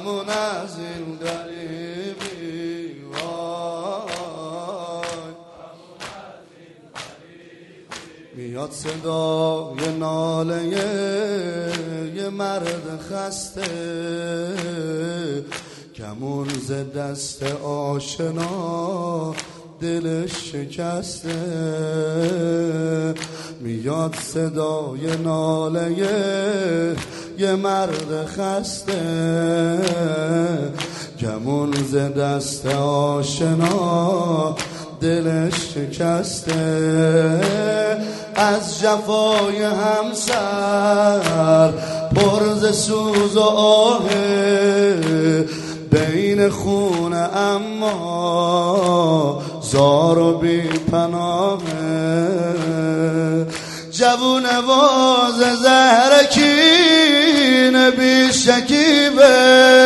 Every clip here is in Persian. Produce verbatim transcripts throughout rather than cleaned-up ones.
همون از این غریبی وای میاد صدای ناله یه مرد خسته کمون ز دست آشنا دلش شکسته میاد صدای ناله یه مرد خسته کمون ز دست آشنا دلش شکسته از جفای همسر پر ز سوز و آه بین خون اما زار و بی پناهه جوون واز زهرکین بی شکیبه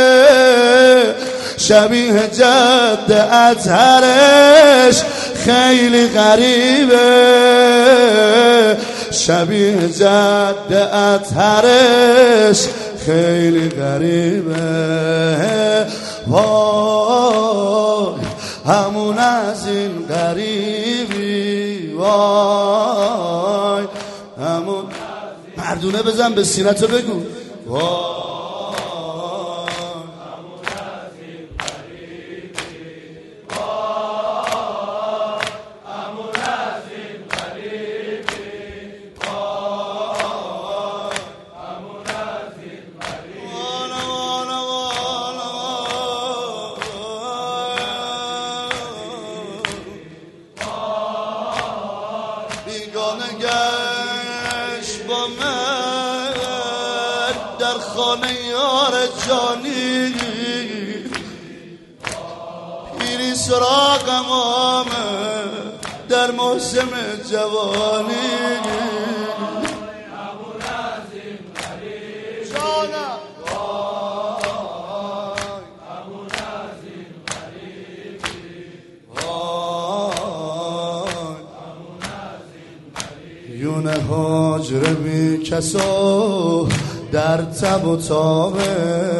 شبیه جد اطهرش خیلی غریبه شبیه جد اطهرش خیلی غریبه وای همون از این غریبی وای همون مردونه بزن به سینه‌تو بگو وای گشت با من در خانه یار جانی پیری سراغم آمد در موسم جوانی جانم یون هاجر بی کسو در تب و تابه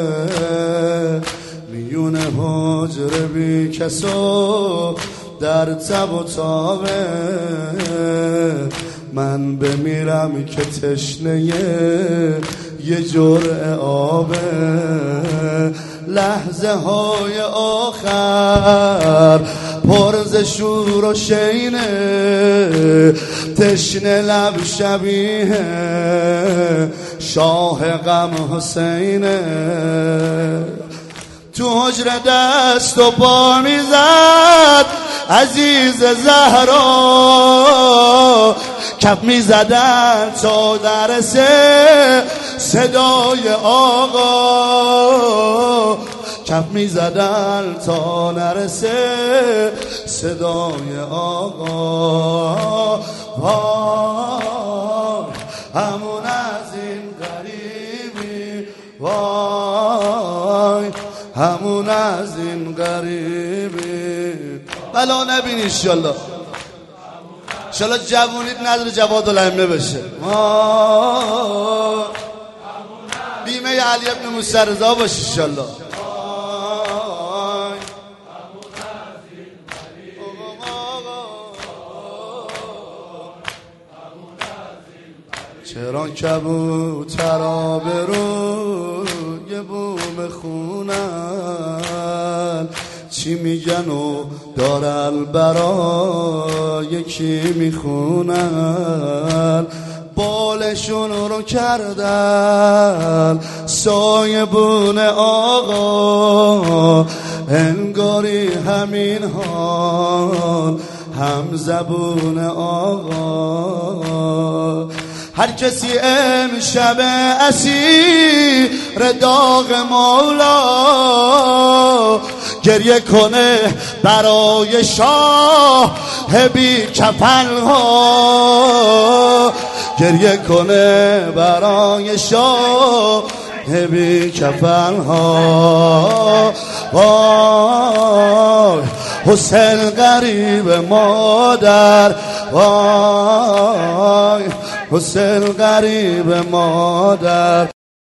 میون هاجر بی کسو در تب و تابه من بمیرم که تشنه یه جرعه آبه لحظه های آخر پر ز شور و شینه تشنه لب شبیه شاه غم حسینه تو حجر دست و پا میزد عزیز زهرا کف میزدن تا درسه صدای آقا کف میزدن تا نرسه صدای آقا وای همون از این غریبی وای همون از این غریبی بلا نبینی انشالله انشالله جوونیت نداره جواد الائمه بشه بیمه علی ابن موسی رضا باشه انشالله چرا کبوترا به روی بوم خونن چی میگن و دارن برای کی میخونن بالشون رو کردن سایبون آقا انگاری همین حال هم زبون آقا هر کسی امشب اسیر داغ مولا گریه کنه برای شاه بی کفن ها گریه کنه برای شاه بی کفن ها وای حسین غریب مادر وای حسین غریب مادر